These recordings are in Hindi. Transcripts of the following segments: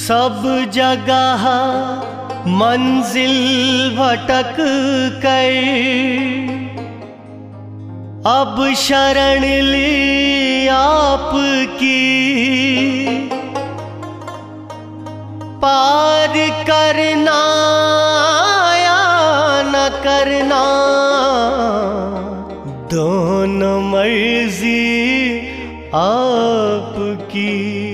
सब जगह मंजिल भटक कर अब शरण ली आपकी, पार करना या न करना दोनों मर्जी आपकी।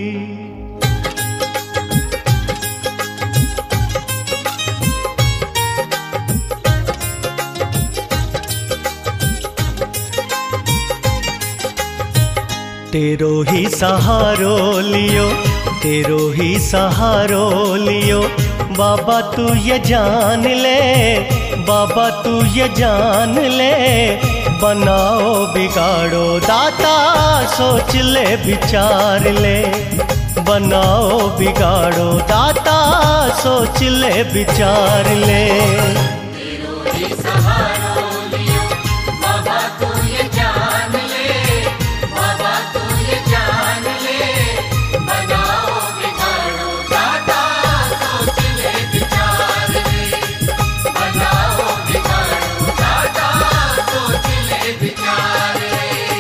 तेरो ही सहारो लियो, तेरो ही सहारो लियो, बाबा तू ये जान ले, बाबा तू ये जान ले, बनाओ बिगाड़ो दाता सोच ले विचार ले, बनाओ बिगाड़ो दाता सोच ले विचार ले। तेरो ही सहारो लियो, बाबा तू ये जान ले, बाबा तू ये जान ले, बनाओ बिगाड़ो दाता सोच ले विचार ले, बनाओ बिगाड़ो दाता सोच ले विचार ले।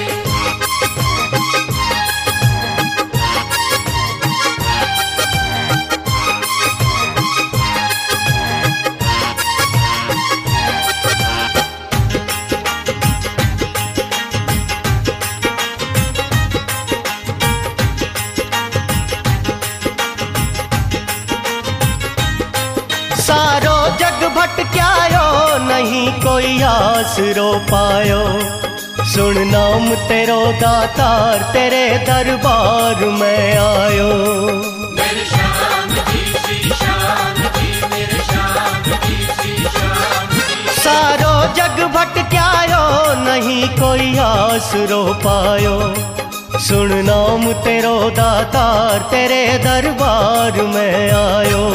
सारो जग भटक्यायो नहीं कोई आसरो पायो, सुन नाम तेरो दातार तेरे दरबार में आयो। मेरे श्याम जी श्री श्याम जी, मेरे श्याम जी श्री श्याम जी। सारो जग भटक्यायो नहीं कोई आसरो पायो, सुन नाम तेरो दातार तेरे दरबार में आयो।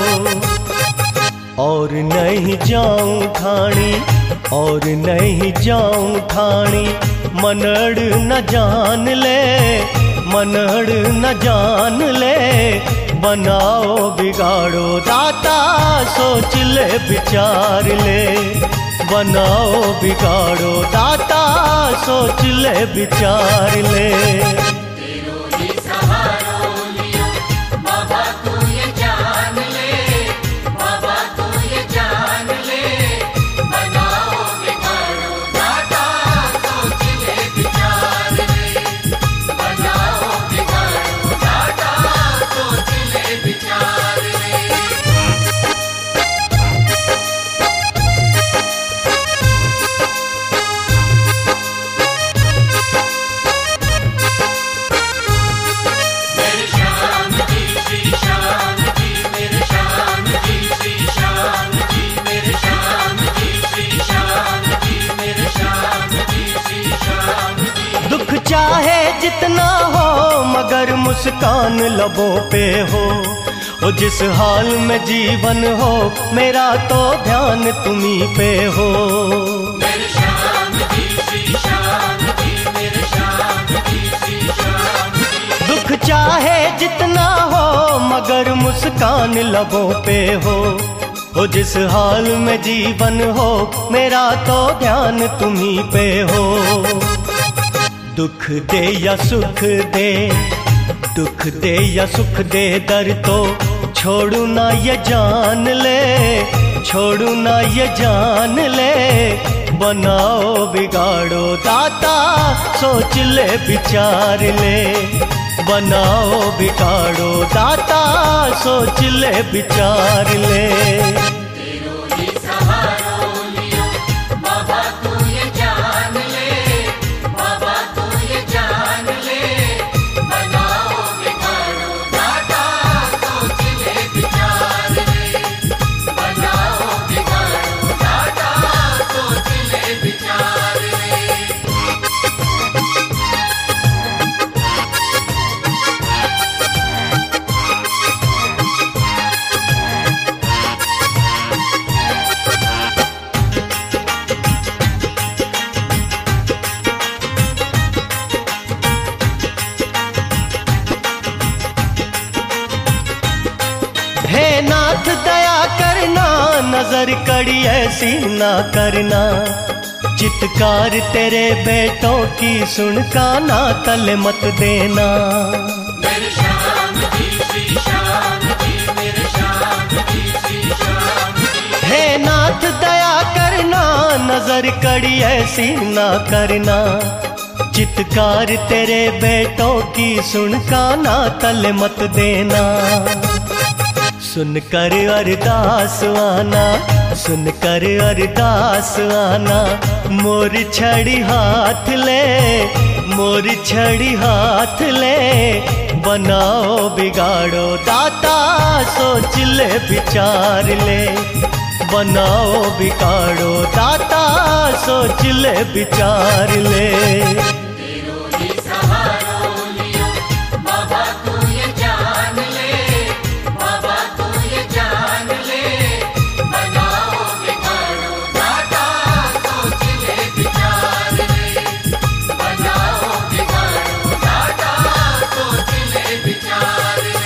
और नहीं जाऊं ठाणी, और नहीं जाऊं ठाणी, मनड़ न जान ले, मनड़ न जान ले, बनाओ बिगाड़ो दाता सोच ले विचार ले, बनाओ बिगाड़ो दाता सोच ले विचार ले। तेरो ही सहारो लियो, बाबा तू ये जान ले, बाबा तू ये जान ले, बनाओ बिगाड़ो दाता सोच ले विचार ले, बनाओ बिगाड़ो दाता सोच ले विचार ले। मेरे श्याम जी श्री श्याम जी, मेरे श्याम जी श्री श्याम जी, मेरे श्याम जी श्री श्याम जी, मेरे श्याम जी श्री श्याम जी। दुख चाहे जितना हो मगर मुस्कान लबों पे हो, ओ जिस हाल में जीवन हो मेरा तो ध्यान तुम्ही पे हो। मेरे श्याम जी श्री श्याम जी, मेरे श्याम जी श्री श्याम जी। दुख चाहे जितना हो मगर मुस्कान लबों पे हो, ओ जिस हाल में जीवन हो मेरा तो ध्यान तुम्ही पे हो। दुख दे या सुख दे, दुख दे या सुख दे, दर तो छोड़ू ना ये जान ले, छोड़ू ना ये जान ले, बनाओ बिगाड़ो दाता सोच ले विचार ले, बनाओ बिगाड़ो दाता सोच ले विचार ले। तेरो ही सहारो लियो, बाबा तू ये जान ले, बाबा तू ये जान ले, बनाओ बिगाड़ो दाता सोच ले विचार ले, बनाओ बिगाड़ो दाता सोच ले विचार ले। नजर कड़ी ऐसी ना करना, चित्कार तेरे बेटों की सुन काना तले मत देना। मेरे श्याम जी श्री श्याम जी, मेरे श्याम जी श्री श्याम जी। हे नाथ दया करना, नजर कड़ी ऐसी ना करना, चित्कार तेरे बेटों की सुन काना तले मत देना। सुन कर अरदास आना, सुन कर अरदास आना, मोर छड़ी हाथ ले, मोर छड़ी हाथ ले, बनाओ बिगाड़ो दाता सोच ले विचार ले, बनाओ बिगाड़ो दाता सोच ले विचार ले। तेरो ही सहारो लियो बाबा, तू ये जान ले, बाबा तू ये जान ले, बनाओ बिगाड़ो दाता सोच ले विचार ले, बनाओ बिगाड़ो दाता सोच ले विचार ले।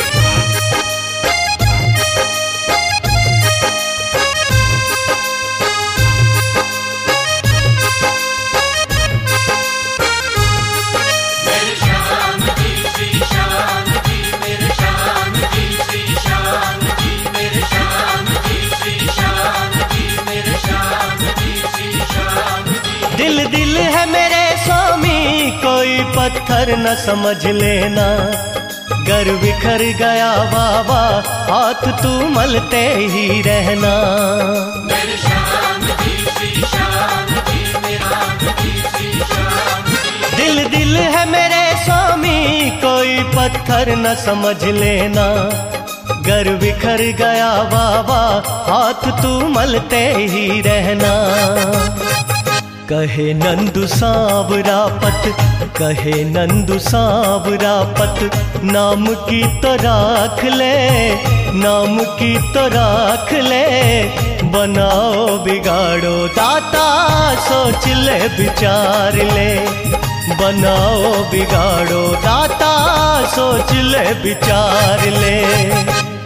मेरे श्याम जी श्री श्याम जी, मेरे श्याम जी श्री श्याम जी, मेरे श्याम जी श्री श्याम जी, मेरे श्याम जी श्री श्याम जी। दिल दिल है मेरे स्वामी, कोई पत्थर न समझ लेना, गर बिखर गया बाबा हाथ तू मलते ही रहना। मेरे श्याम जी श्री श्याम जी, मेरे श्याम जी श्री श्याम जी। दिल दिल है मेरे स्वामी, कोई पत्थर न समझ लेना, गर बिखर गया बाबा हाथ तू मलते ही रहना। कहे नंदू सांवरा पत, कहे नंदू सांवरा पत, नाम की तो राख ले, नाम की तो राख ले, बनाओ बिगाड़ो दाता सोच ले विचार ले, बनाओ बिगाड़ो दाता सोच ले विचार ले।